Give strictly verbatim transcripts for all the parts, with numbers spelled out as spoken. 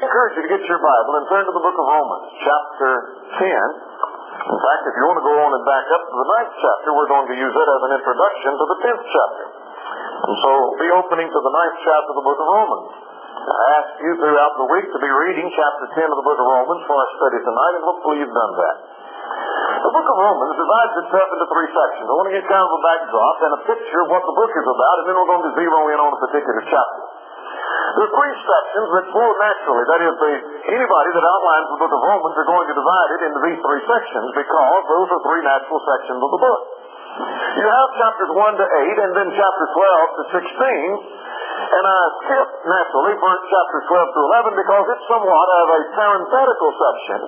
encourage you to get your Bible and turn to the book of Romans, chapter ten. In fact, if you want to go on and back up to the ninth chapter, we're going to use it as an introduction to the tenth chapter. And so, be opening to the ninth chapter of the book of Romans. I ask you throughout the week to be reading chapter ten of the book of Romans for our study tonight, and hopefully you've done that. The book of Romans divides itself into three sections. I want to get kind of a backdrop and a picture of what the book is about, and then we're going to zero in on a particular chapter. There are three sections that flow naturally. That is, the, anybody that outlines the book of Romans are going to divide it into these three sections because those are three natural sections of the book. You have chapters one to eight and then chapter twelve to sixteen. And I skip, naturally, for chapters twelve to eleven because it's somewhat of a parenthetical section.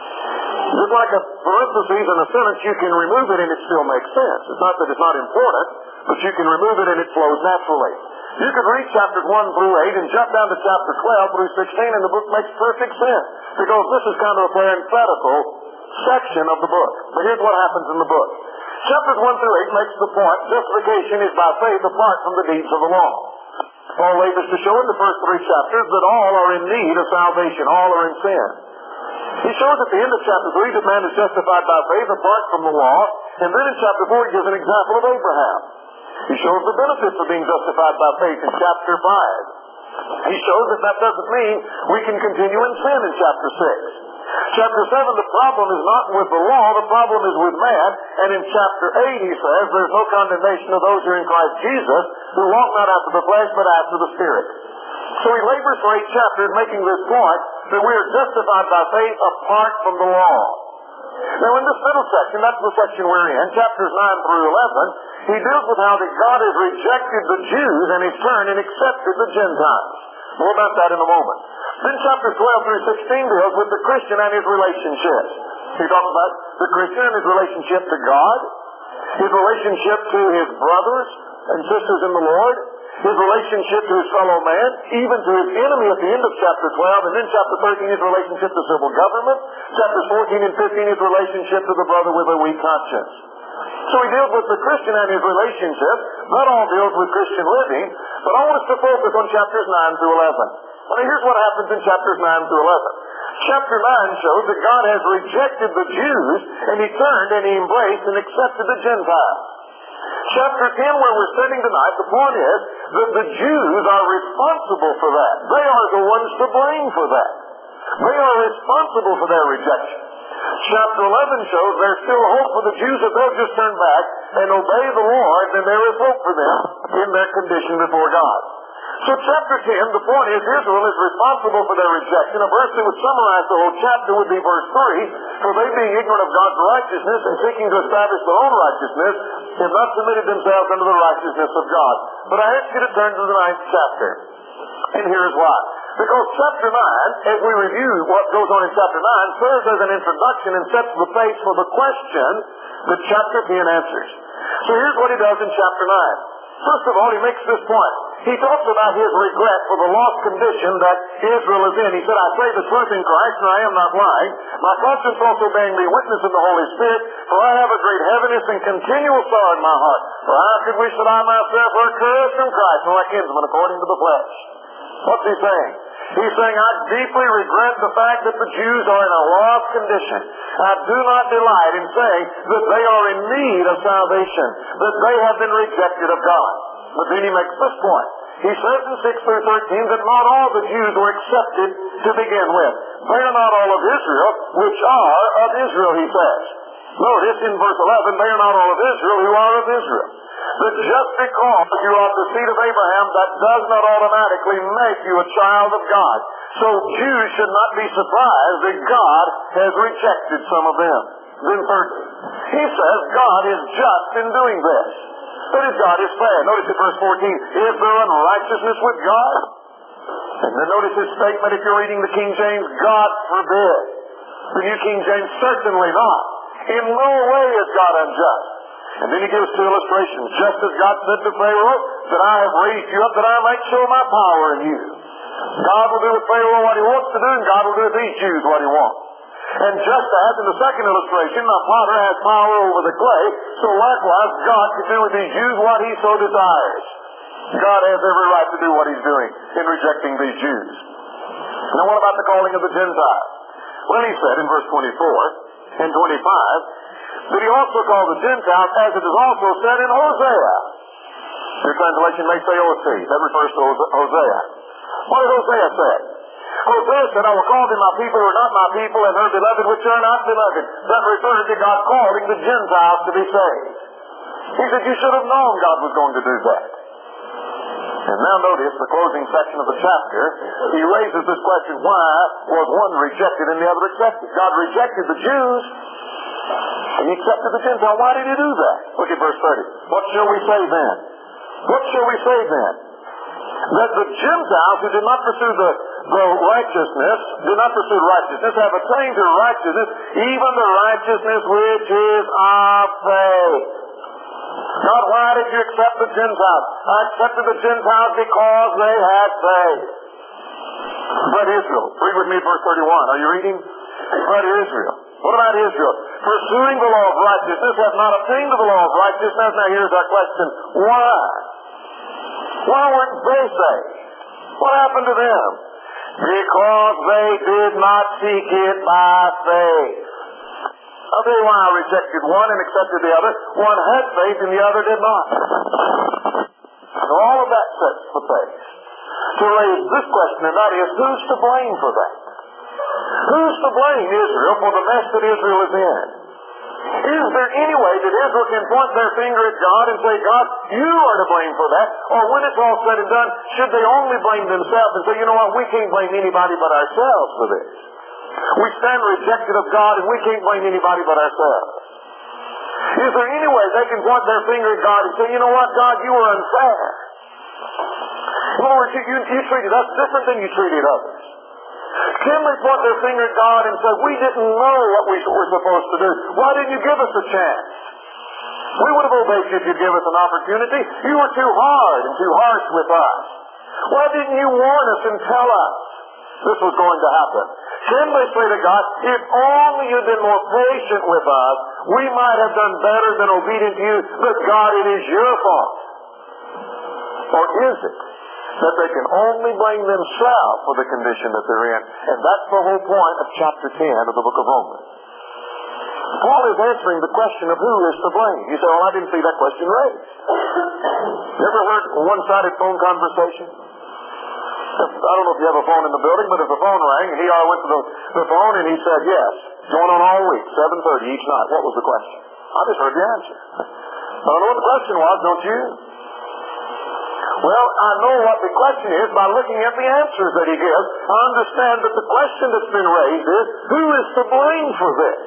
Just like a parenthesis in a sentence, you can remove it and it still makes sense. It's not that it's not important, but you can remove it and it flows naturally. You can read chapters one through eight and jump down to chapter twelve through sixteen and the book makes perfect sense because this is kind of a parenthetical section of the book. But here's what happens in the book. Chapters one through eight makes the point, justification is by faith apart from the deeds of the law. Paul labors to show in the first three chapters that all are in need of salvation, all are in sin. He shows at the end of chapter three that man is justified by faith apart from the law, and then in chapter four he gives an example of Abraham. He shows the benefits of being justified by faith in chapter five. He shows that that doesn't mean we can continue in sin in chapter six. Chapter seven, the problem is not with the law, the problem is with man. And in chapter eight, he says, there's no condemnation of those who are in Christ Jesus, who walk not after the flesh, but after the Spirit. So he labors for eight chapters making this point that we are justified by faith apart from the law. Now in this middle section, that's the section we're in, chapters nine through eleven, he deals with how that God has rejected the Jews in his turn and accepted the Gentiles. More about that in a moment. Then chapters twelve through sixteen deals with the Christian and his relationships. He talks about the Christian and his relationship to God, his relationship to his brothers and sisters in the Lord, his relationship to his fellow man, even to his enemy at the end of chapter twelve, and then chapter thirteen, his relationship to civil government, chapters fourteen and fifteen, his relationship to the brother with a weak conscience. So he deals with the Christian and his relationship. Not all deals with Christian living, but I want us to focus on chapters nine through eleven. Now here's what happens in chapters nine through eleven. Chapter nine shows that God has rejected the Jews, and he turned and he embraced and accepted the Gentiles. Chapter ten, where we're sitting tonight, the point is that the Jews are responsible for that. They are the ones to blame for that. They are responsible for their rejection. Chapter eleven shows there's still hope for the Jews if they'll just turn back and obey the Lord, then there is hope for them in their condition before God. So chapter ten, the point is Israel is responsible for their rejection. A verse that would summarize the whole chapter would be verse three, for they being ignorant of God's righteousness and seeking to establish their own righteousness, have not submitted themselves unto the righteousness of God. But I ask you to turn to the ninth chapter. And here's why. Because chapter nine, as we review what goes on in chapter nine, serves as an introduction and sets the pace for the question that chapter ten answers. So here's what he does in chapter nine. First of all, he makes this point. He talks about his regret for the lost condition that Israel is in. He said, I say the truth in Christ, and I am not lying. My conscience also bearing me witness in the Holy Spirit, for I have a great heaviness and continual sorrow in my heart. For I could wish that I myself were cursed from Christ, and my kinsman according to the flesh. What's he saying? He's saying, I deeply regret the fact that the Jews are in a lost condition. I do not delight in saying that they are in need of salvation, that they have been rejected of God. But then he makes this point. He says in six through thirteen that not all the Jews were accepted to begin with. They are not all of Israel, which are of Israel, he says. Notice in verse eleven, they are not all of Israel who are of Israel. But just because you are the seed of Abraham, that does not automatically make you a child of God. So Jews should not be surprised that God has rejected some of them. Then thirdly, he says God is just in doing this. That is, God is fair. Notice in verse fourteen, is there unrighteousness with God? And then notice his statement, if you're reading the King James, God forbid. The New King James, certainly not. In no way is God unjust. And then he gives two illustrations. Just as God said to Pharaoh, that I have raised you up that I might show my power in you. God will do with Pharaoh what he wants to do, and God will do with these Jews what he wants. And just as in the second illustration, the potter has power over the clay, so likewise God can do with these Jews what he so desires. God has every right to do what he's doing in rejecting these Jews. Now what about the calling of the Gentiles? Well, he said in verse twenty-four and twenty-five that he also called the Gentiles, as it is also said in Hosea. Your translation may say O C. That refers to Hosea. What did Hosea say? Hosea said, I will call them my people who are not my people, and her beloved which are not beloved. That refers to God calling the Gentiles to be saved. He said, you should have known God was going to do that. And now notice the closing section of the chapter. He raises this question, why was one rejected and the other accepted? God rejected the Jews, and he accepted the Gentiles. Why did he do that? Look at verse thirty. What shall we say then? What shall we say then? That the Gentiles who did not pursue the, the righteousness, did not pursue righteousness, have attained to righteousness, even the righteousness which is of faith. God, why did you accept the Gentiles? I accepted the Gentiles because they had faith. But Israel, read with me verse thirty-one. Are you reading? But Israel. What about Israel? Pursuing the law of righteousness, have not attained to the law of righteousness. Now here's our question. Why? Why weren't they saved? What happened to them? Because they did not seek it by faith. I'll tell you why I rejected one and accepted the other. One had faith and the other did not. And all of that sets the face to raise this question, and that is, who's to blame for that? Who's to blame Israel for the mess that Israel is in? Is there any way that Israel can point their finger at God and say, God, you are to blame for that? Or when it's all said and done, should they only blame themselves and say, you know what, we can't blame anybody but ourselves for this? We stand rejected of God and we can't blame anybody but ourselves. Is there any way they can point their finger at God and say, you know what, God, you were unfair. In other words, you, you, you treated us different than you treated others. Can they point their finger at God and say, we didn't know what we were supposed to do? Why didn't you give us a chance? We would have obeyed you if you'd give us an opportunity. You were too hard and too harsh with us. Why didn't you warn us and tell us this was going to happen? Can they say to God, if only you'd been more patient with us, we might have done better than obedient to you, but God, it is your fault? Or is it that they can only blame themselves for the condition that they're in? And that's the whole point of chapter ten of the book of Romans. Paul is answering the question of who is to blame. You say, well, I didn't see that question raised. You ever heard a one-sided phone conversation? I don't know if you have a phone in the building, but if the phone rang, and he I went to the, the phone and he said, yes, going on all week, seven thirty each night. What was the question? I just heard the answer. I don't know what the question was, don't you? Well, I know what the question is by looking at the answers that he gives. I understand that the question that's been raised is, who is to blame for this?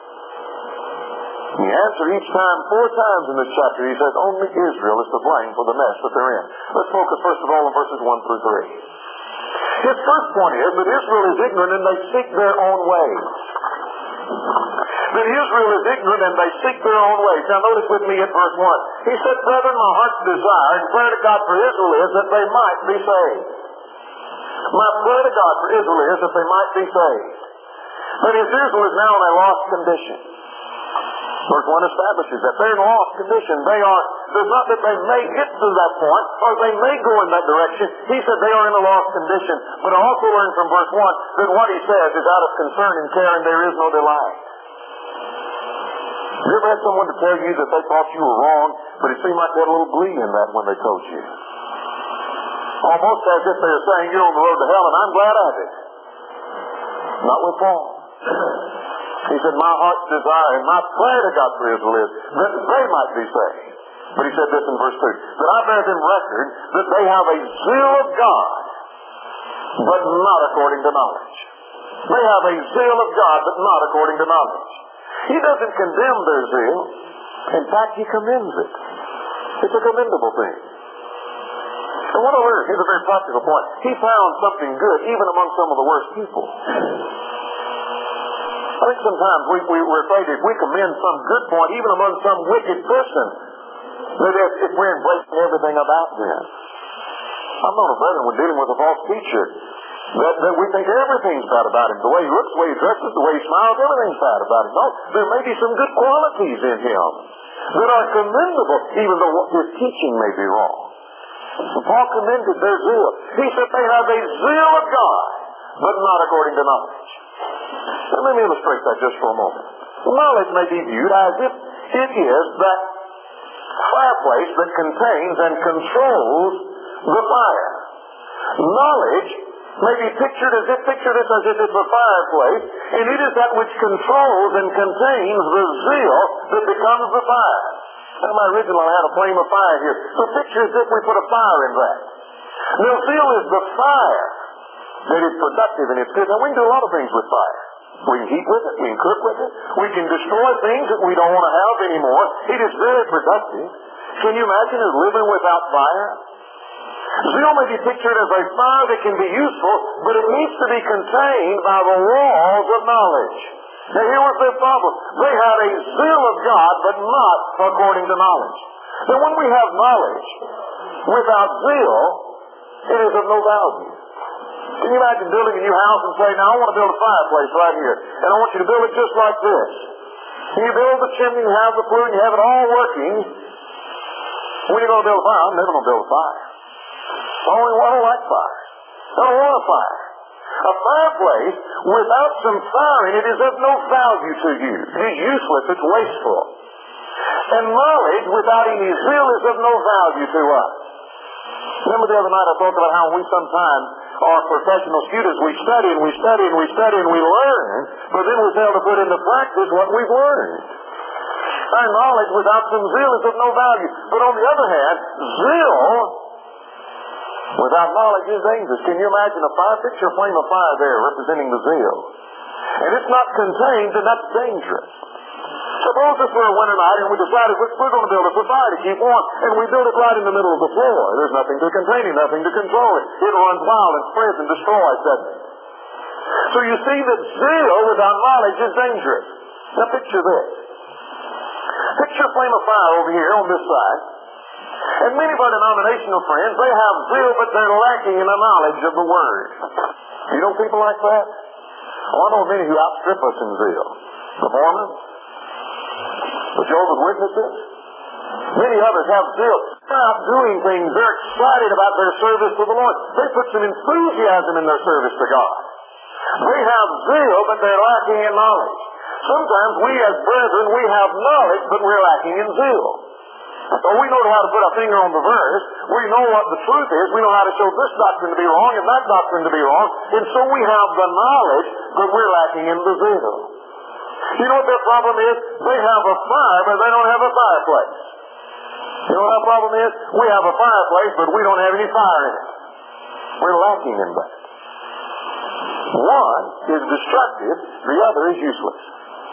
The answer each time, four times in this chapter, he says, only Israel is to blame for the mess that they're in. Let's focus first of all on verses one through three. His first point is that Israel is ignorant and they seek their own ways. That Israel is ignorant and they seek their own ways. Now notice with me at verse one. He said, brethren, my heart's desire and prayer to God for Israel is that they might be saved. My prayer to God for Israel is that they might be saved. But as Israel is now in a lost condition. Verse one establishes that they're in a lost condition. They are, there's not that they may get to that point, or they may go in that direction. He said they are in a lost condition. But I also learned from verse one that what he says is out of concern and care, and there is no delight. You ever had someone to tell you that they thought you were wrong, but it seemed like they had a little glee in that when they told you? Almost as if they were saying, you're on the road to hell, and I'm glad of it. Not with Paul. He said, my heart's desire and my prayer to God for Israel is that they might be saved. But he said this in verse two, that I bear them record that they have a zeal of God, but not according to knowledge. They have a zeal of God, but not according to knowledge. He doesn't condemn their zeal. In fact, he commends it. It's a commendable thing. And what I learned, here's a very practical point. He found something good even among some of the worst people. I think sometimes we, we, we're afraid if we commend some good point, even among some wicked person, that if, if we're embracing everything about them. I've known a brethren when dealing with a false teacher, that, that we think everything's bad about him. The way he looks, the way he dresses, the way he smiles, everything's bad about him. No, there may be some good qualities in him that are commendable, even though his teaching may be wrong. So Paul commended their zeal. He said they have a zeal of God, but not according to knowledge. Now, let me illustrate that just for a moment. Knowledge may be viewed as if it is that fireplace that contains and controls the fire. Knowledge may be pictured as if, picture this as if it's a fireplace, and it is that which controls and contains the zeal that becomes the fire. Now, my original, I had a flame of fire here. So picture as if we put a fire in that. Now, zeal is the fire that is productive and it's good. Now, we can do a lot of things with fire. We can heat with it. We can cook with it. We can destroy things that we don't want to have anymore. It is very productive. Can you imagine us living without fire? Zeal may be pictured as a fire that can be useful, but it needs to be contained by the walls of knowledge. Now, here was their problem. They had a zeal of God, but not according to knowledge. Now, when we have knowledge without zeal, it is of no value. Can you imagine building a new house and saying, now I want to build a fireplace right here, and I want you to build it just like this. And you build the chimney, you have the flue, and you have it all working. When are you going to build a fire? I'm never going to build a fire. I only want to like fire. I don't want a fire. A fireplace without some fire in it is of no value to you. It is useless. It's wasteful. And knowledge without any zeal is of no value to us. Remember the other night I talked about how we sometimes are professional students. We study and we study and we study and we learn, but then we fail to put into practice what we've learned. Our knowledge without some zeal is of no value. But on the other hand, zeal without knowledge is dangerous. Can you imagine a fire? Picture a flame of fire there representing the zeal. And it's not contained, and that's dangerous. Suppose this were a winter night and we decided we're going to build a fire to keep warm, and we build it right in the middle of the floor. There's nothing to contain it, nothing to control it. It runs wild and spreads and destroys, doesn't it? So you see that zeal without knowledge is dangerous. Now picture this. Picture a flame of fire over here on this side. And many of our denominational friends, they have zeal, but they're lacking in the knowledge of the Word. You know people like that? Oh, I know many who outstrip us in zeal. The Mormons, the Jehovah's Witnesses, many others have zeal. They're out doing things. They're excited about their service to the Lord. They put some enthusiasm in their service to God. They have zeal, but they're lacking in knowledge. Sometimes we as brethren, we have knowledge, but we're lacking in zeal. So we know how to put our finger on the verse. We know what the truth is. We know how to show this doctrine to be wrong and that doctrine to be wrong. And so we have the knowledge, but we're lacking in the zeal. You know what their problem is? They have a fire, but they don't have a fireplace. You know what our problem is? We have a fireplace, but we don't have any fire in it. We're lacking in that. One is destructive, the other is useless.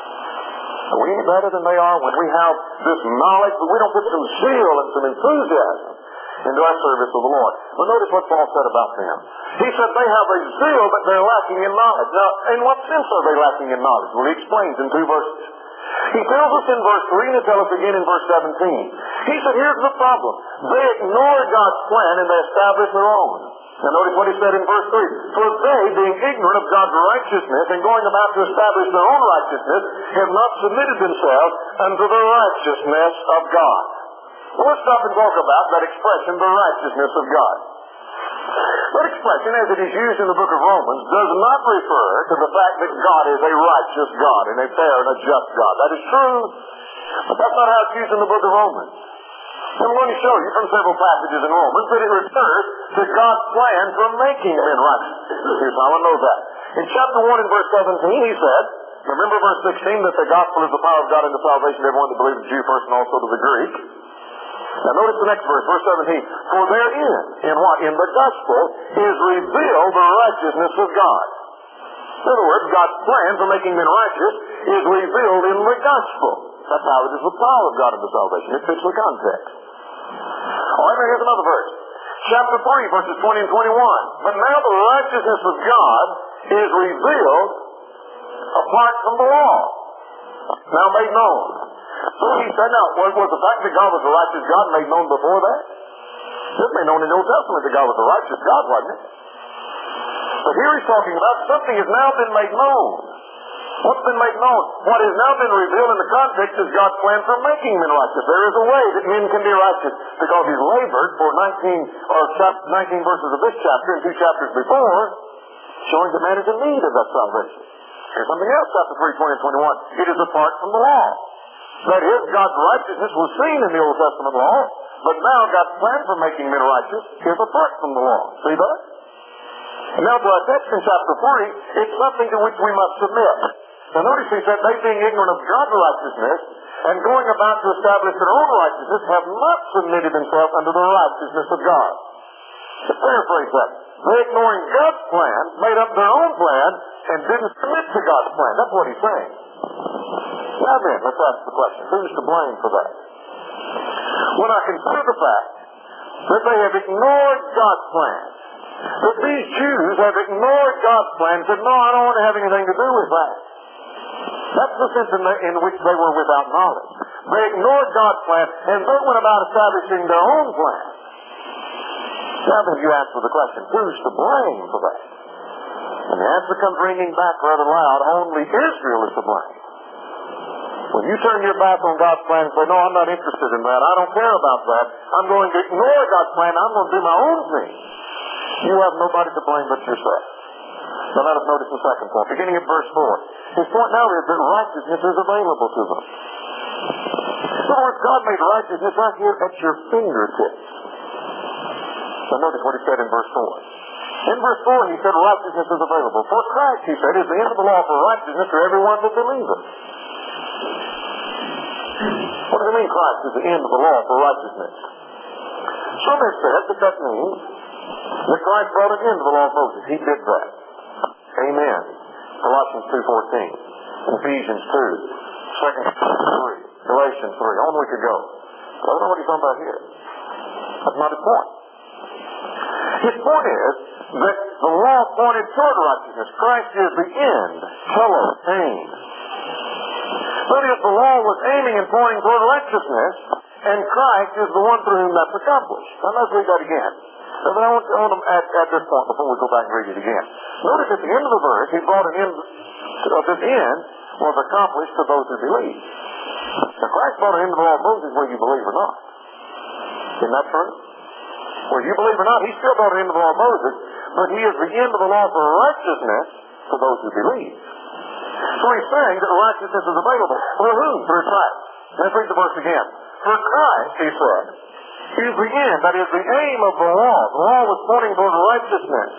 Are we any better than they are when we have this knowledge, but we don't put some zeal and some enthusiasm into our service of the Lord? Well, notice what Paul said about them. He said they have a zeal, but they're lacking in knowledge. Now, in what sense are they lacking in knowledge? Well, he explains in two verses. He tells us in verse three, and he'll tell us again in verse seventeen. He said, here's the problem. They ignore God's plan, and they establish their own. Now notice what he said in verse three. For they, being ignorant of God's righteousness and going about to establish their own righteousness, have not submitted themselves unto the righteousness of God. Well, let's stop and talk about that expression, the righteousness of God. That expression, as it is used in the book of Romans, does not refer to the fact that God is a righteous God and a fair and a just God. That is true, but that's not how it's used in the book of Romans. I'm going to show you from several passages in Romans that it refers to God's plan for making men righteous. Here's how I know that. In chapter one and verse seventeen, he said, remember verse sixteen, that the gospel is the power of God unto salvation to everyone that believes, the Jew first and also to the Greek. Now notice the next verse, verse seventeen. For therein, in what? In the gospel, is revealed the righteousness of God. In other words, God's plan for making men righteous is revealed in the gospel. That's how it is the power of God unto salvation. It fits the context. All right, now here's another verse. Chapter three, verses twenty and twenty-one. But now the righteousness of God is revealed apart from the law, now made known. So he said, now, was, was the fact that God was a righteous God made known before that? It's made known in the Old Testament that God was a righteous God, wasn't it? But here he's talking about something has now been made known. What's been made known? What has now been revealed in the context is God's plan for making men righteous. There is a way that men can be righteous because he's labored for nineteen or nineteen verses of this chapter and two chapters before showing that man is in need of that salvation. Here's something else, chapter three, twenty and twenty-one. It is apart from the law. That is, God's righteousness was seen in the Old Testament law, but now God's plan for making men righteous is apart from the law. See that? And now to our text in chapter three, it's something to which we must submit. Now notice he said, they being ignorant of God's righteousness and going about to establish their own righteousness have not submitted themselves unto the righteousness of God. To paraphrase that, they ignoring God's plan, made up their own plan, and didn't submit to God's plan. That's what he's saying. Now then, let's ask the question, who's to blame for that? When I consider the fact that they have ignored God's plan, that these Jews have ignored God's plan and said, no, I don't want to have anything to do with that. That's the sense in, the, in which they were without knowledge. They ignored God's plan, and they went about establishing their own plan. Now then you answer the question, who's to blame for that? And the answer comes ringing back rather loud, only Israel is to blame. When you turn your back on God's plan and say, no, I'm not interested in that, I don't care about that, I'm going to ignore God's plan, I'm going to do my own thing, you have nobody to blame but yourself. Now let us notice the second point, beginning at verse four. His point now is that righteousness is available to them. In other words, God made righteousness right here at your fingertips. So notice what he said in verse four. In verse four he said righteousness is available. For Christ, he said, is the end of the law for righteousness for everyone that believeth. What does it mean Christ is the end of the law for righteousness? Some have said that that means that Christ brought an end to the law of Moses. He did that. Amen. Colossians two fourteen, Ephesians two, Second Corinthians three, Galatians three. On we could go. I don't know what he's talking about here. That's not his point. His point is that the law pointed toward righteousness. Christ is the end. Hello, aim. But if the law was aiming and pointing toward righteousness, and Christ is the one through whom that's accomplished. Now let's read that again. So I want, I want to add at this point before we go back and read it again. Notice at the end of the verse, he brought an end, uh, this end was accomplished to those who believe. Now Christ brought an end to the law of Moses whether you believe or not. Isn't that true? Whether you believe or not, he still brought an end to the law of Moses, but he is the end of the law for righteousness to those who believe. So he's saying that righteousness is available. For whom? Through Christ. Let's read the verse again. For Christ, he said, is the end, that is the aim of the law. The law was pointing toward righteousness.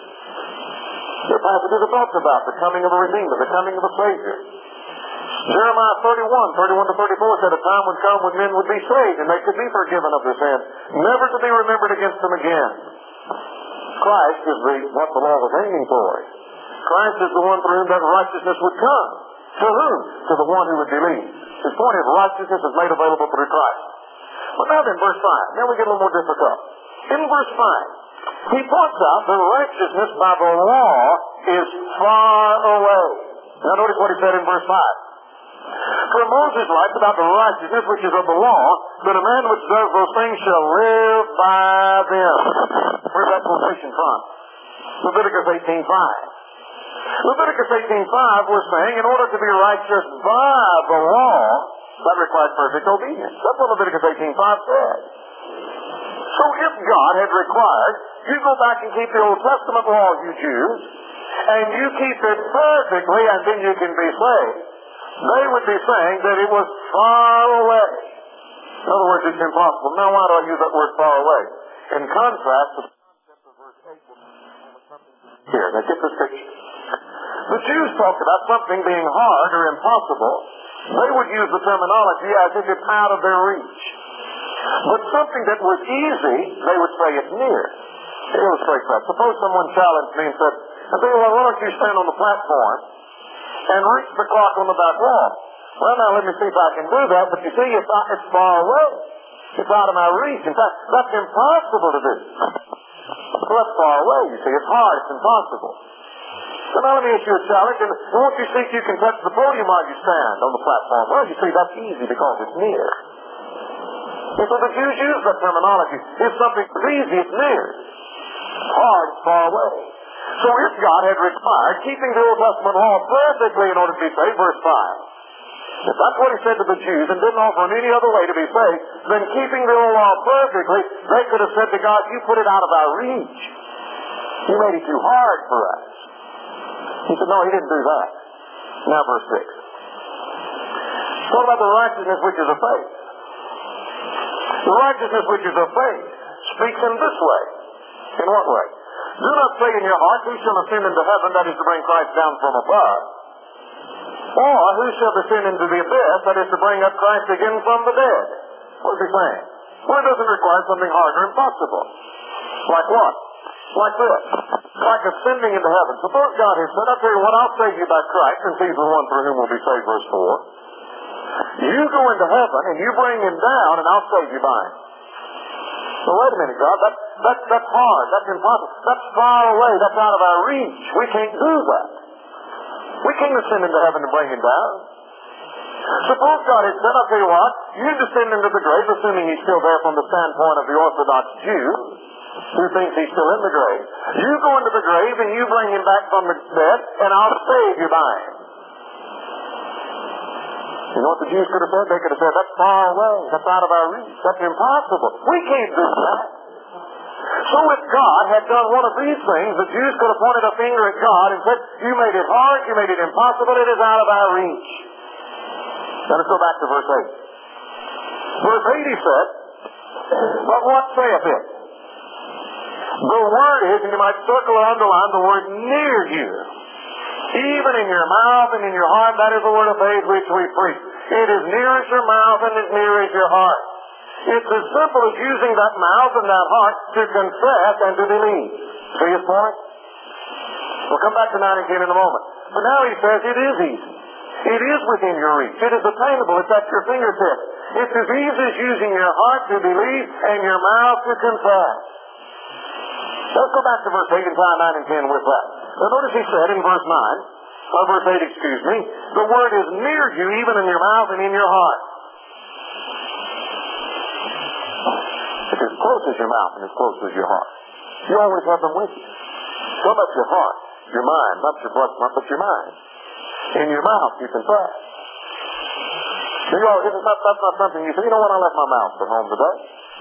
The passages have talked about the coming of a Redeemer, the coming of a Savior. Jeremiah thirty-one, thirty-one to thirty-four said a time would come when men would be saved and they could be forgiven of their sins, never to be remembered against them again. Christ is the, what the law was aiming for. Christ is the one through whom that righteousness would come. To whom? To the one who would believe. His point is righteousness is made available through Christ. But now then, verse five. Now we get a little more difficult. In verse five, he points out that righteousness by the law is far away. Now notice what he said in verse five. For Moses writes about the righteousness which is of the law, that a man which does those things shall live by them. Where's that quotation from? Leviticus eighteen five. Leviticus eighteen five was saying in order to be righteous by the law, that requires perfect obedience. That's what Leviticus eighteen five said. So if God had required, you go back and keep the Old Testament law, you Jews, and you keep it perfectly and then you can be saved, they would be saying that it was far away. In other words, it's impossible. Now why do I use that word far away? In contrast to the concept of verse eight, here, now get this picture. The Jews talked about something being hard or impossible. They would use the terminology as if it's out of their reach. But something that was easy, they would say it's near. To illustrate that, suppose someone challenged me and said, well, why don't you stand on the platform and reach the clock on the back wall? Well, now let me see if I can do that, but you see, it's, it's far away. It's out of my reach. In fact, that's impossible to do. So that's far away, you see. It's hard, it's impossible. So now let me issue a challenge, and won't you see if you can touch the podium while you stand on the platform? Well, you see, that's easy because it's near. And so the Jews use that terminology. If something's easy, it's near. Hard, it's far away. So if God had required keeping the Old Testament law perfectly in order to be saved, verse five, if that's what he said to the Jews and didn't offer them any other way to be saved, then keeping the old law perfectly, they could have said to God, you put it out of our reach. You made it too hard for us. He said, no, he didn't do that. Now verse six. What about the righteousness which is of faith? The righteousness which is of faith speaks in this way. In what way? Do not say in your heart, who shall ascend into heaven, that is to bring Christ down from above? Or who shall descend into the abyss, that is to bring up Christ again from the dead? What is he saying? Well, it doesn't require something hard or impossible. Like what? Like this. Like ascending into heaven. Suppose God has said, I'll tell you what, I'll save you by Christ, and he's the one through whom will be saved, verse four. You go into heaven, and you bring him down, and I'll save you by him. So wait a minute, God, that, that, that's hard, that's impossible, that's far away, that's out of our reach. We can't do that. We can't ascend into heaven and bring him down. Suppose God had said, I'll tell you what, you descend into the grave, assuming he's still there from the standpoint of the Orthodox Jew, who thinks he's still in the grave. You go into the grave and you bring him back from the dead, and I'll save you by him. You know what the Jews could have said? They could have said, that's far away, that's out of our reach, that's impossible. We can't do that. So if God had done one of these things, the Jews could have pointed a finger at God and said, you made it hard, you made it impossible, it is out of our reach. Now let's go back to verse eight. Verse eight he said, but what saith it? The word is, and you might circle or underline the word near you. Even in your mouth and in your heart, that is the word of faith which we preach. It is near as your mouth and as near as your heart. It's as simple as using that mouth and that heart to confess and to believe. See his point? We'll come back to nine and ten in a moment. But now he says it is easy. It is within your reach. It is attainable. It's at your fingertips. It's as easy as using your heart to believe and your mouth to confess. Let's go back to verse eight and tie nine and ten with that. Now notice he said in verse nine, or verse eight, excuse me, the word is near you, even in your mouth and in your heart. It's as close as your mouth and as close as your heart. You always have them with you. So much your heart, your mind, not your blood, not but your mind. In your mouth you confess. You know, isn't that, that's not something you say, you know what, I left my mouth at home today.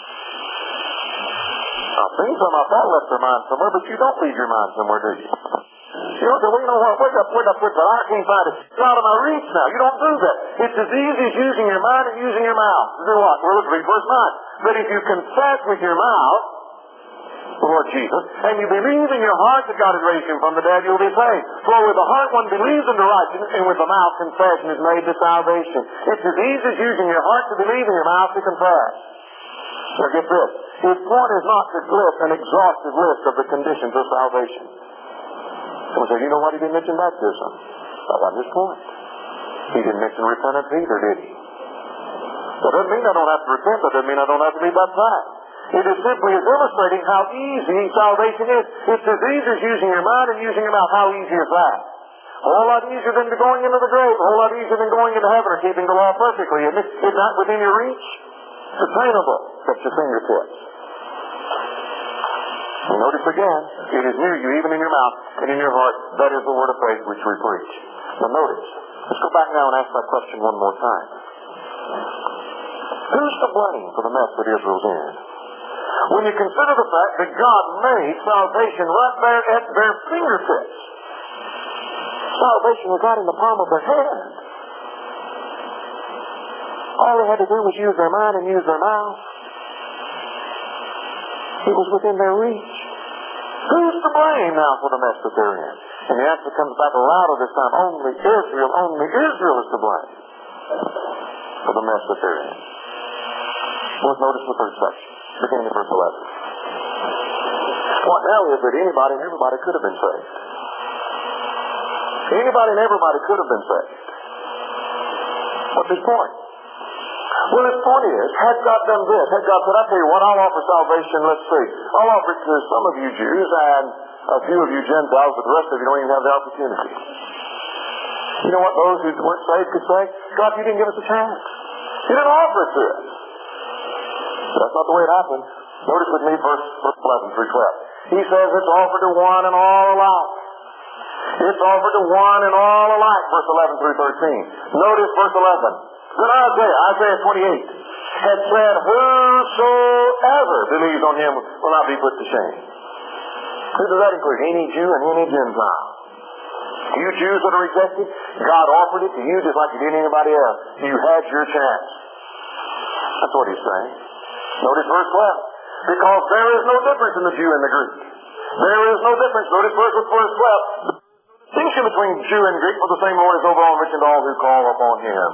I've seen some of that left their mind somewhere, but you don't leave your mind somewhere, do you? You don't say, well, you know what, wake up, wake up, wake up, I can't find it. It's out of my reach now. You don't do that. It's as easy as using your mind and using your mouth. Do what? Well, let's read verse nine. But if you confess with your mouth the Lord Jesus, and you believe in your heart that God has raised him from the dead, you'll be saved. For with the heart one believes unto righteousness, and with the mouth confession is made to salvation. It's as easy as using your heart to believe and your mouth to confess. Now get this. His point is not to list an exhaustive list of the conditions of salvation. Someone says, you know what, he didn't mention baptism. That wasn't his point. He didn't mention repentance either, did he? That doesn't mean I don't have to repent. That doesn't mean I don't have to be baptized. It is simply as illustrating how easy salvation is. It's as easy as using your mind and using your mouth. How easy is that? A whole lot easier than going into the grave. A whole lot easier than going into heaven or keeping the law perfectly. Isn't it? It's not within your reach. It's attainable. At your fingertips. And notice again, it is near you, even in your mouth and in your heart. That is the word of faith which we preach. Now notice, let's go back now and ask that question one more time. Who's to blame for the mess that Israel's in? When you consider the fact that God made salvation right there at their fingertips. Salvation was right in the palm of their hand. All they had to do was use their mind and use their mouth. It was within their reach. Who's to blame now for the mess that they're in? And the answer comes back louder this time. Only Israel, only Israel is to blame for the mess that they're in. Let's notice the third section, beginning at verse eleven. What now is that anybody and everybody could have been saved. Anybody and everybody could have been saved. What's his point? Well, his point is, had God done this, had God said, I'll tell you what, I'll offer salvation, let's see. I'll offer it to some of you Jews and a few of you Gentiles, but the rest of you don't even have the opportunity. You know what those who weren't saved could say? God, you didn't give us a chance. You didn't offer it to us. That's not the way it happened. Notice with me verse eleven through twelve. He says it's offered to one and all alike. It's offered to one and all alike, verse eleven through thirteen. Notice verse eleven. Then Isaiah, Isaiah twenty-eight, had said, whosoever believes on him will not be put to shame. Who does that include? Any Jew and any Gentile. You Jews that are rejected, God offered it to you just like He did anybody else. You had your chance. That's what He's saying. Notice verse twelve. Because there is no difference in the Jew and the Greek. There is no difference. Notice verse twelve. The distinction between Jew and Greek, for the same Lord is over all and rich in all who call upon Him.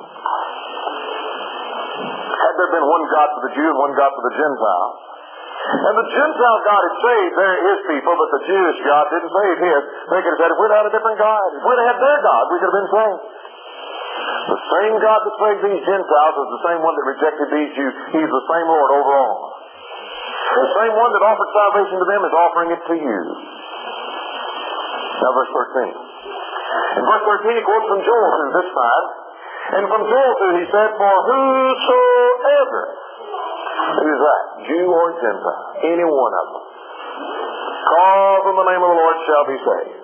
Had there been one God for the Jew and one God for the Gentile, and the Gentile God had saved their, His people, but the Jewish God didn't save His, they could have said, if we'd had a different God, if we'd had their God, we could have been saved. The same God that saved these Gentiles is the same one that rejected these Jews. He's the same Lord over all. The same one that offered salvation to them is offering it to you. Now verse thirteen. In verse thirteen he quotes from Joel two this time. And from Joel two he said, for whosoever, who's that? Jew or Gentile, any one of them, call on the name of the Lord shall be saved.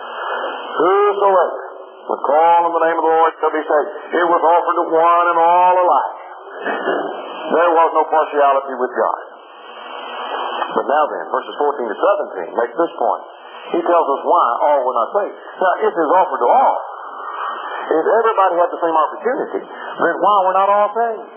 Whosoever would call on the name of the Lord shall be saved. It was offered to one and all alike. There was no partiality with God. But now then, verses fourteen to seventeen make this point. He tells us why all were not saved. Now, if it is offered to all, if everybody had the same opportunity, then why were not all saved?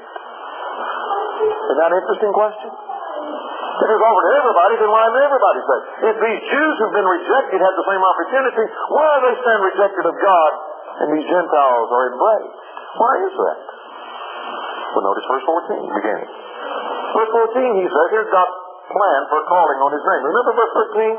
Isn't that an interesting question? If it was offered to everybody, then why isn't everybody saved? If these Jews who've been rejected had the same opportunity, why are they stand rejected of God and these Gentiles are embraced? Why is that? Well, notice verse fourteen beginning. Verse fourteen, he says, here's God's plan for calling on His name. Remember verse thirteen?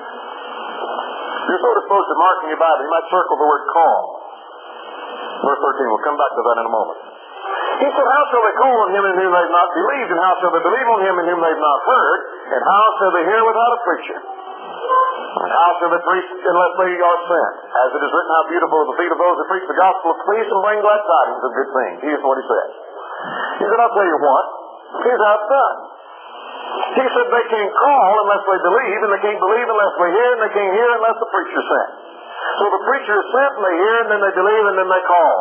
You're sort of supposed to mark in your Bible. You might circle the word call. Verse thirteen, we'll come back to that in a moment. He said, how shall they call on Him in whom they've not believed? And how shall they believe on Him in whom they've not heard? And how shall they hear without a preacher? And how shall they preach unless they are sent? As it is written, how beautiful are the feet of those who preach the gospel of peace and bring glad tidings of good things. Here's what He says. He said, I'll tell you what. Here's how it's done. He said they can't call unless they believe, and they can't believe unless they hear, and they can't hear unless the preacher's sent. So the preacher is sent, and they hear, and then they believe, and then they call.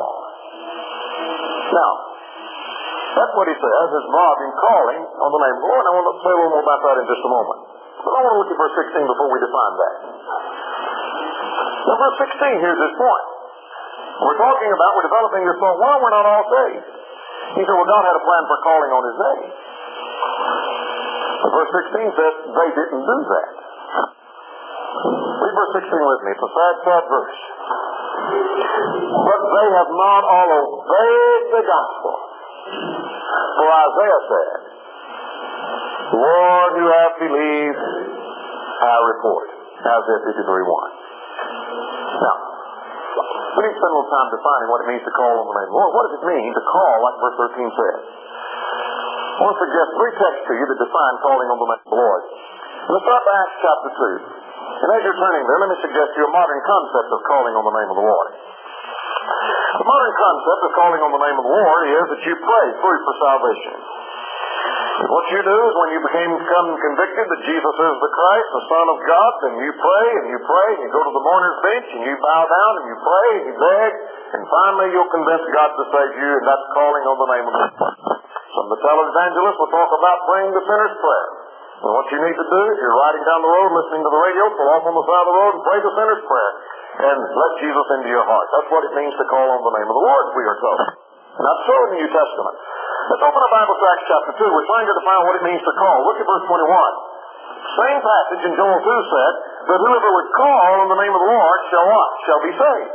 Now, that's what he says is involved in calling on the name of the Lord. I want to say a little more about that in just a moment. But I want to look at verse sixteen before we define that. Now, verse sixteen, here's his point. We're talking about, we're developing this thought, why we're not all saved. He said, well, God had a plan for calling on His name. But verse sixteen says they didn't do that. Read verse sixteen with me. It's a sad, sad verse. But they have not all obeyed the gospel. For Isaiah said, Lord, who hath believed our report. Isaiah fifty-three one. Now, we need to spend a little time defining what it means to call on the name of the Lord. What does it mean to call, like verse thirteen says? I want to suggest three texts to you that define calling on the name of the Lord. Let's start by Acts chapter two. And as you're turning there, let me suggest to you a modern concept of calling on the name of the Lord. The modern concept of calling on the name of the Lord is that you pray through for salvation. And what you do is when you became become convicted that Jesus is the Christ, the Son of God, then you pray and you pray and you go to the mourner's bench and you bow down and you pray and you beg, and finally you'll convince God to save you, and that's calling on the name of the Lord. Some of the televangelists will talk about praying the sinner's prayer. And what you need to do, if you're riding down the road listening to the radio, pull off on the side of the road and pray the sinner's prayer. And let Jesus into your heart. That's what it means to call on the name of the Lord, we are told. And that's so in the New Testament. Let's open our Bible to Acts chapter two. We're trying to define what it means to call. Look at verse twenty-one. Same passage in Joel two said that whoever would call on the name of the Lord shall what? Shall be saved.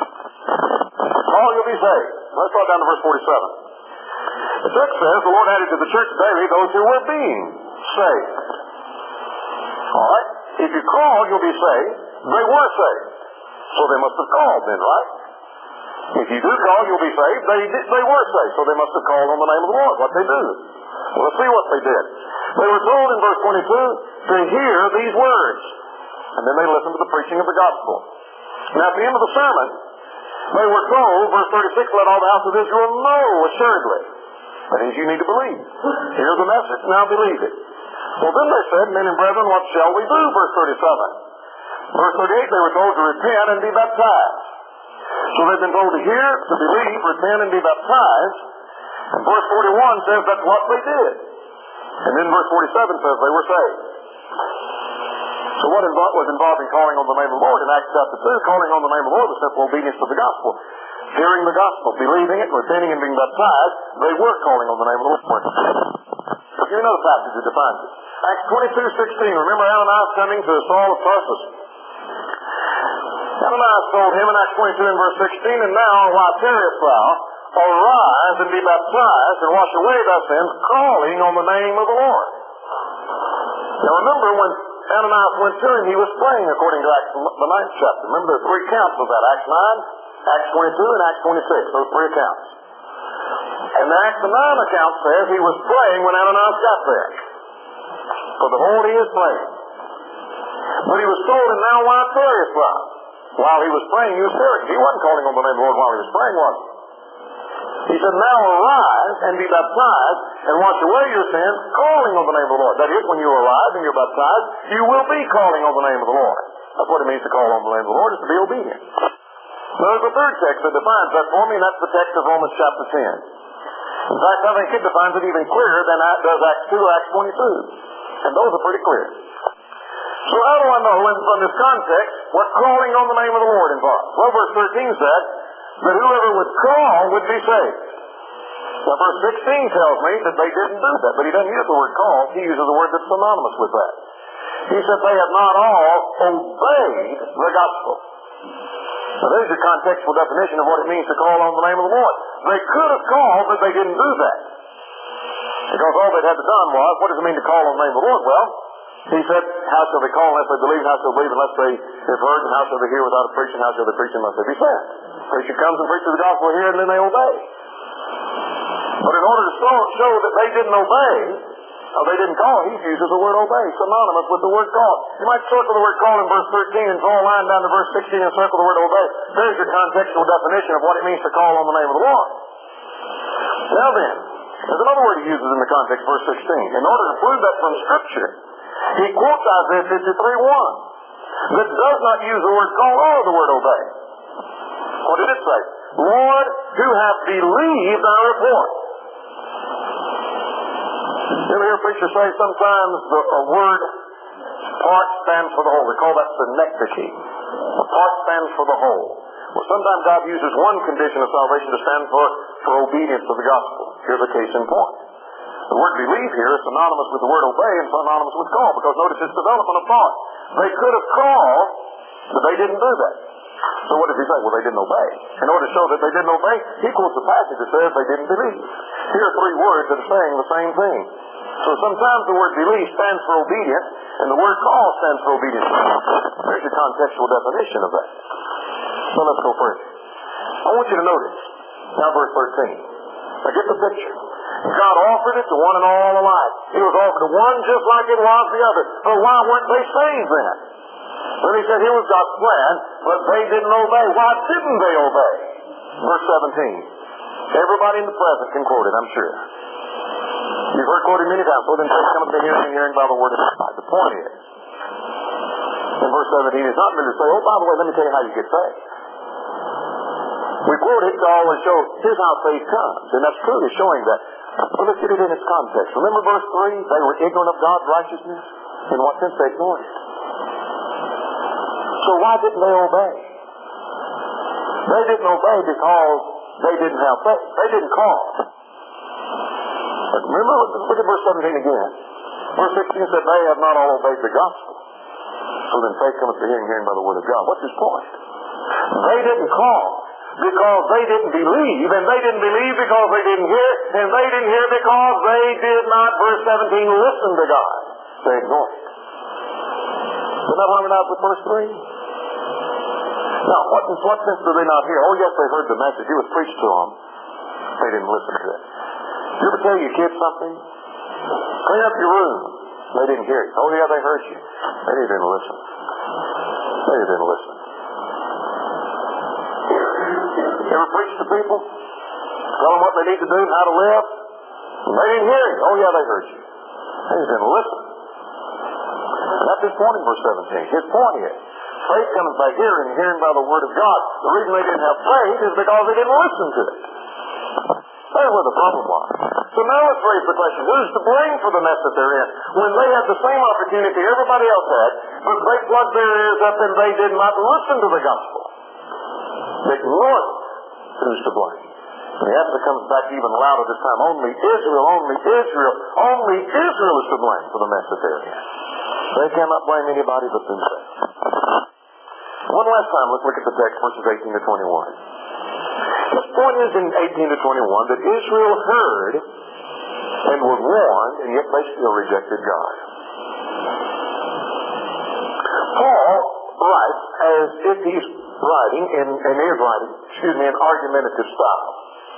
Call, you'll be saved. Let's go down to verse forty-seven. The text says the Lord added to the church daily those who were being saved. Alright? If you call, you'll be saved. They were saved. So they must have called then, right? If you do call, you'll be saved. They did, they were saved, so they must have called on the name of the Lord. What they do? Well, let's see what they did. They were told in verse twenty-two to hear these words. And then they listened to the preaching of the gospel. Now at the end of the sermon, they were told, verse thirty-six, let all the house of Israel know assuredly. That is, you need to believe. Here's the message, now believe it. Well, then they said, men and brethren, what shall we do? Verse thirty-seven. Verse thirty-eight, they were told to repent and be baptized. So they've been told to hear, to believe, repent, and be baptized. And verse forty-one says that's what they did. And then verse forty-seven says they were saved. So what invo- was involved in calling on the name of the Lord in Acts chapter two? Calling on the name of the Lord was simple obedience to the gospel. Hearing the gospel, believing it, repenting and being baptized, they were calling on the name of the Lord. I'll give you another passage that defines it. Acts twenty-two sixteen. Remember Ananias coming to Saul of Tarsus? Ananias told him in Acts twenty-two and verse sixteen, and now, why tarriest thou? Arise and be baptized and wash away thy sins, calling on the name of the Lord. Now remember, when Ananias went to him, he was praying according to Acts, the ninth chapter. Remember, there are three accounts of that. Acts nine, Acts twenty-two, and Acts twenty-six. Those three accounts. And the Acts nine account says he was praying when Ananias got there. For the whole he was praying. But he was told, and now why tarriest thou? While he was praying, he was tarrying. He wasn't calling on the name of the Lord while he was praying, was he? He said, now arise and be baptized and wash away your sins, calling on the name of the Lord. That is, when you arise and you're baptized, you will be calling on the name of the Lord. That's what it means to call on the name of the Lord, is to be obedient. Now, there's a third text that defines that for me, and that's the text of Romans chapter ten. In fact, I think it defines it even clearer than does Acts two or Acts twenty-two. And those are pretty clear. So how do I know in, from this context what calling on the name of the Lord involves? Well, verse thirteen said that whoever would call would be saved. Now, verse sixteen tells me that they didn't do that, but he doesn't use the word call. He uses a word that's synonymous with that. He said they have not all obeyed the gospel. Now, there's your contextual definition of what it means to call on the name of the Lord. They could have called, but they didn't do that. Because all they had done was, what does it mean to call on the name of the Lord? Well, he said, how shall they call unless they believe? How shall they believe unless they have heard? And how shall they hear without a preaching? How shall they preach unless they be sent? Preacher comes and preaches the gospel here, and then they obey. But in order to show that they didn't obey, or they didn't call, he uses the word obey, synonymous with the word call. You might circle the word call in verse thirteen and draw a line down to verse sixteen and circle the word obey. There's your contextual definition of what it means to call on the name of the Lord. Now then, there's another word he uses in the context, verse sixteen. In order to prove that from Scripture, he quotes Isaiah fifty-three one, that does not use the word call or the word obey. What did it say? Lord, who hath believed our report. You ever hear a preacher say sometimes the a word part stands for the whole? They call that synecdoche. A part stands for the whole. Well, sometimes God uses one condition of salvation to stand for, for obedience to the gospel. Here's a case in point. The word believe here is synonymous with the word obey and synonymous with call, because notice it's development of thought. They could have called, but they didn't do that. So what does he say? Well, they didn't obey. In order to show that they didn't obey, he quotes a passage that says they didn't believe. Here are three words that are saying the same thing. So sometimes the word believe stands for obedience, and the word call stands for obedience. There's your contextual definition of that. So let's go further. I want you to notice, now verse thirteen. Now get the picture. God offered it to one and all alike. It was offered to one just like it was the other. But why weren't they saved then? Then he said, here was God's plan, but they didn't obey. Why didn't they obey? Verse seventeen. Everybody in the present can quote it, I'm sure. You've heard quoted many times. So then faith cometh to hearing and hearing by the word of God. The point is, in verse seventeen, it's not merely to say, oh, by the way, let me tell you how you get saved. We quote it to always show, here's how faith comes. And that's truly showing that. But let's get it in its context. Remember verse three? They were ignorant of God's righteousness. In what sense? They ignored it. So why didn't they obey? They didn't obey because they didn't have faith. They didn't call. But remember, look at verse seventeen again. Verse sixteen said, they have not all obeyed the gospel. So then faith cometh to hearing, hearing by the word of God. What's his point? They didn't call because they didn't believe, and they didn't believe because they didn't hear, and they didn't hear because they did not, verse seventeen, listen to God. They ignored it. Isn't that harmonized out with verse three? Now, what, in what sense do they not hear? Oh, yes, they heard the message. It was preached to them. They didn't listen to it. You ever tell your kids something? Clean up your room. They didn't hear it. Oh, yeah, they heard you. They didn't listen. They didn't listen. You ever preach to people? Tell them what they need to do and how to live? They didn't hear you. Oh, yeah, they heard you. They didn't listen. And that's his point in verse seventeen. His point is, faith comes by hearing, and hearing by the word of God. The reason they didn't have faith is because they didn't listen to it. That's where the problem was. So now let's raise the question, who's to blame for the mess that they're in? When they had the same opportunity everybody else had, But they plugged their ears up and they did not listen to the gospel. They ignored it. Who's to blame? And the answer comes back even louder this time. Only Israel, only Israel, only Israel is to blame for the mess that they're in. They cannot blame anybody but themselves. One last time, let's look at the text, verses eighteen to twenty-one. His point is in eighteen to twenty-one that Israel heard and was warned, and yet they still rejected God. Paul writes as if he's writing, in, and is writing, excuse me, in argumentative style.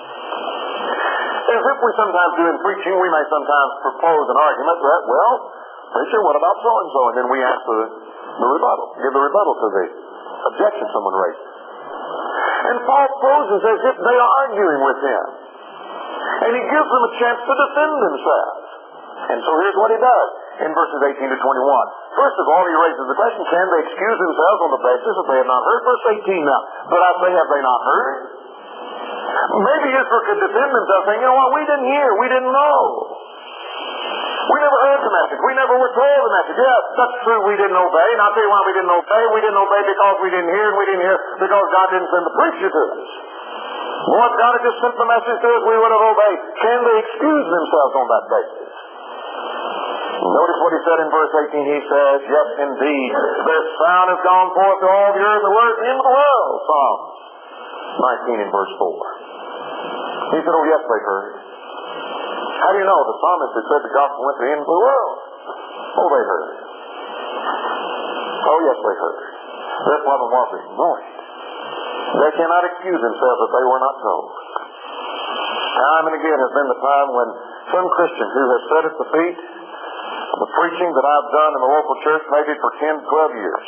As if we sometimes do in preaching, we may sometimes propose an argument that, well, preacher, what about so-and-so? And then we ask the, the rebuttal, give the rebuttal to the objection someone raised. And Paul poses as if they are arguing with him. And he gives them a chance to defend themselves. And so here's what he does in verses eighteen to twenty-one. First of all, he raises the question, can they excuse themselves on the basis that they have not heard? Verse eighteen now. But I say, have they not heard? Maybe Israel could defend themselves saying, you know what, we didn't hear, we didn't know. We never heard the message. We never were told the message. Yes, that's true, we didn't obey. And I'll tell you why we didn't obey. We didn't obey because we didn't hear, and we didn't hear because God didn't send the preacher to us. Well, if God had just sent the message to us, we would have obeyed. Can they excuse themselves on that basis? Notice what he said in verse eighteen. He says, yes, indeed, their sound has gone forth to all the earth, the word into the world. Psalms nineteen in verse four. He said, oh, yes, they heard. How do you know? The psalmist had said the gospel went to the end of the world. Oh, they heard. Oh, yes, they heard. Their problem was ignoring it. They cannot excuse themselves that they were not told. Time and again has been the time when some Christian who has sat at the feet of the preaching that I've done in the local church maybe for ten, twelve years.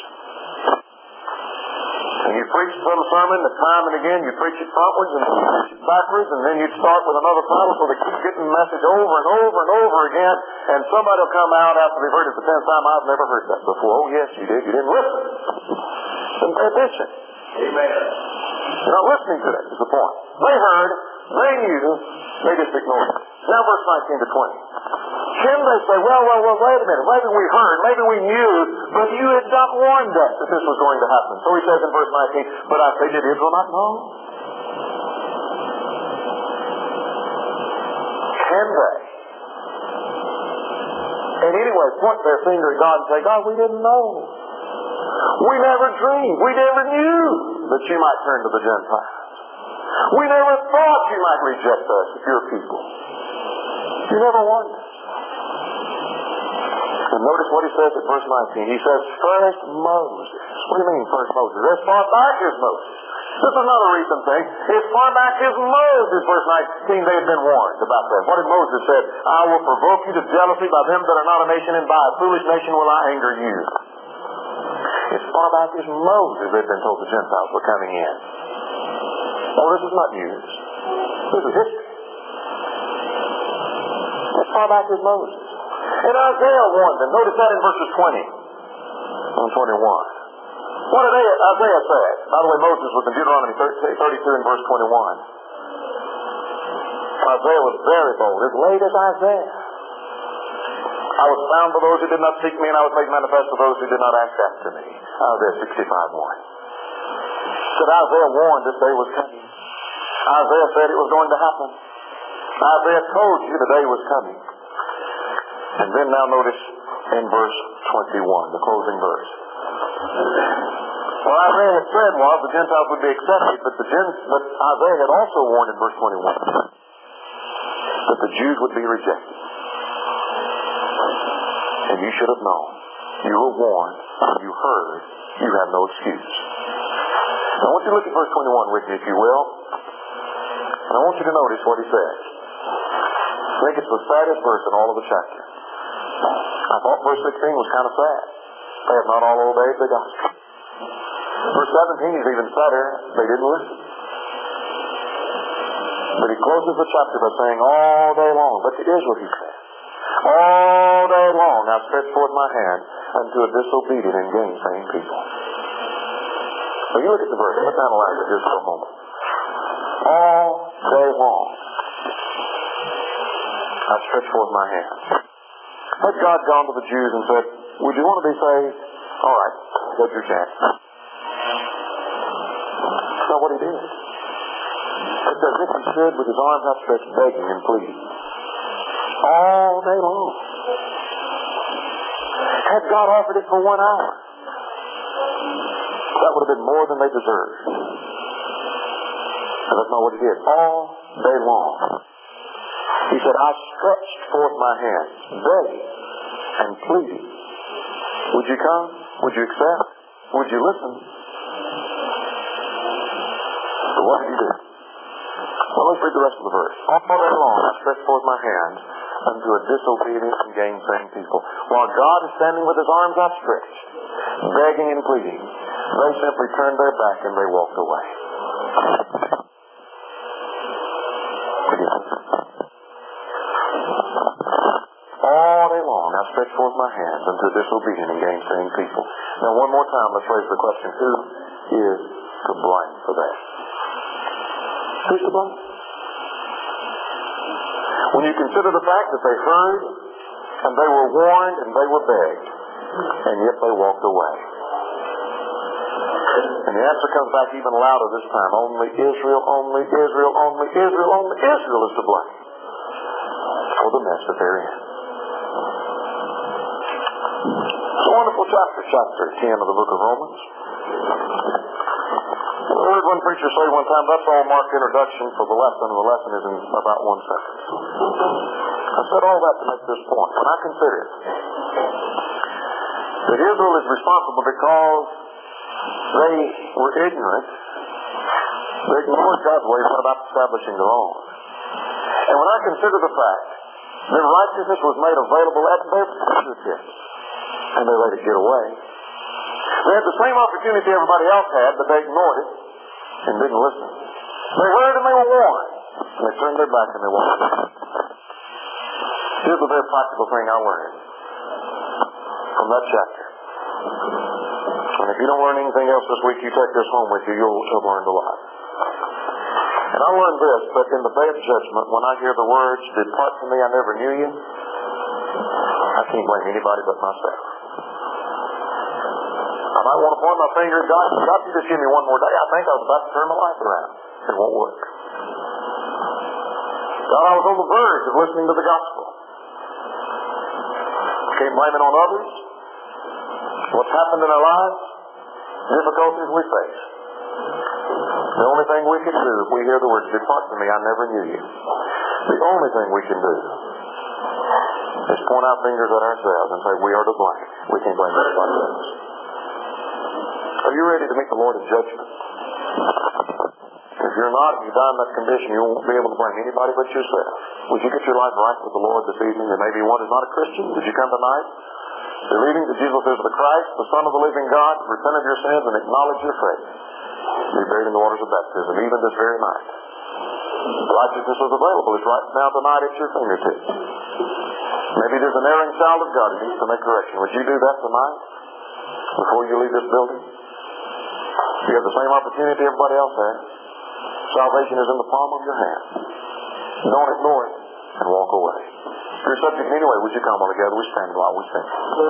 And you preach some sermon, and time and again you preach it frontwards and you preach it backwards, and then you start with another title so they keep getting the message over and over and over again, and somebody will come out after they've heard it the tenth time, I've never heard that before. Oh, yes, you did. You didn't listen. Didn't pay attention. Amen. You're not listening to that is the point. They heard, they knew, they just ignored it. Now verse nineteen to twenty. Can they say, well, well, well, wait a minute, maybe we heard, maybe we knew, but you had not warned us that this was going to happen. So he says in verse nineteen, but I say, did Israel not know? Can they? And anyway, point their finger at God and say, God, we didn't know. We never dreamed, we never knew that you might turn to the Gentiles. We never thought you might reject us, your people. You never warned us. And notice what he says at verse nineteen. He says, first Moses. What do you mean, first Moses? As far back as Moses. This is not a recent thing. As far back as Moses, verse nineteen, they had been warned about that. What did Moses say? I will provoke you to jealousy by them that are not a nation, and by a foolish nation will I anger you. As far back as Moses, they'd been told the Gentiles were coming in. Oh, this is not news. This is history. As far back as Moses. And Isaiah warned them. Notice that in verses twenty and twenty-one. What did Isaiah say? By the way, Moses was in Deuteronomy thirty-two and verse twenty-one. Isaiah was very bold, as late as Isaiah. I was found by those who did not seek me, and I was made manifest to those who did not ask after me. Isaiah sixty-five one. Said Isaiah warned this day was coming. Isaiah said it was going to happen. Isaiah told you the day was coming. And then now notice in verse twenty-one, the closing verse. What Isaiah had said was the Gentiles would be accepted, but, the Gen- but Isaiah had also warned in verse twenty-one that the Jews would be rejected. And you should have known. You were warned, and you heard. You have no excuse. Now I want you to look at verse twenty-one with me, if you will. And I want you to notice what he says. I think it's the saddest verse in all of the chapter. I thought verse sixteen was kind of sad. They have not all obeyed the gospel. Verse seventeen is even sadder. They didn't listen. But he closes the chapter by saying, all day long, but it is what he said. All day long I stretch forth my hand unto a disobedient and gainsaying people. So you look at the verse. Let's analyze it just for a moment. All day long I stretch forth my hand. Had God gone to the Jews and said, would you want to be saved? All right, what's your chance? That's not what he did. It's as if he stood with his arms outstretched, begging and pleading all day long. Had God offered it for one hour, that would have been more than they deserved. And that's not what he did. All day long. He said, I stretched forth my hands, begging and pleading. Would you come? Would you accept? Would you listen? So what did he do? Well, let's read the rest of the verse. All day long I stretched forth my hands unto a disobedient and gainsaying people. While God is standing with his arms outstretched, begging and pleading, they simply turned their back and they walked away. All day long I stretched forth my hands unto a disobedient and gainsaying people. Now one more time, let's raise the question, who is to blame for that? Who's to blame? When you consider the fact that they heard, and they were warned, and they were begged, and yet they walked away. And the answer comes back even louder this time. Only Israel, only Israel, only Israel, only Israel is to blame for the mess that they're in. It's a wonderful chapter, chapter ten of the book of Romans. I heard one preacher say one time, that's all marked introduction for the lesson, and the lesson is in about one second. I said all that to make this point. When I consider it, that Israel is responsible because they were ignorant, they ignored God's ways, went about establishing their own. And when I consider the fact that righteousness was made available at their fingertips, and they let it get away, they had the same opportunity everybody else had, but they ignored it and didn't listen. They heard and they were warned, and they turned their back and they walked away. Here's a very practical thing I learned from that chapter. And if you don't learn anything else this week, you take this home with you, you'll have learned a lot. And I learned this, that in the day of judgment, when I hear the words, depart from me, I never knew you, I can't blame anybody but myself. I might want to point my finger at God, God, you just give me one more day. I think I was about to turn my life around. It won't work. God, I was on the verge of listening to the gospel. Can't blame it on others. What's happened in our lives, difficulties we face. The only thing we can do if we hear the words, depart from me, I never knew you. The only thing we can do is point our fingers at ourselves and say, we are to blame. We can't blame anybody else. Are you ready to meet the Lord in judgment? If you're not, if you die in that condition, you won't be able to blame anybody but yourself. Would you get your life right with the Lord this evening? There may be one who's not a Christian. Would you come tonight, believing that Jesus is the Christ, the Son of the living God, repent of your sins and acknowledge your faith? Be buried in the waters of baptism, even this very night. Righteousness is available. It's right now tonight at your fingertips. Maybe there's an erring child of God who needs to make correction. Would you do that tonight before you leave this building? You have the same opportunity everybody else has. Salvation is in the palm of your hand. Don't ignore it and walk away. If you're subject anyway, would you come all together? We stand while we sing.